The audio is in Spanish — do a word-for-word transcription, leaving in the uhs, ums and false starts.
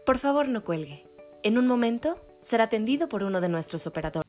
Por favor, no cuelgue. En un momento será atendido por uno de nuestros operadores.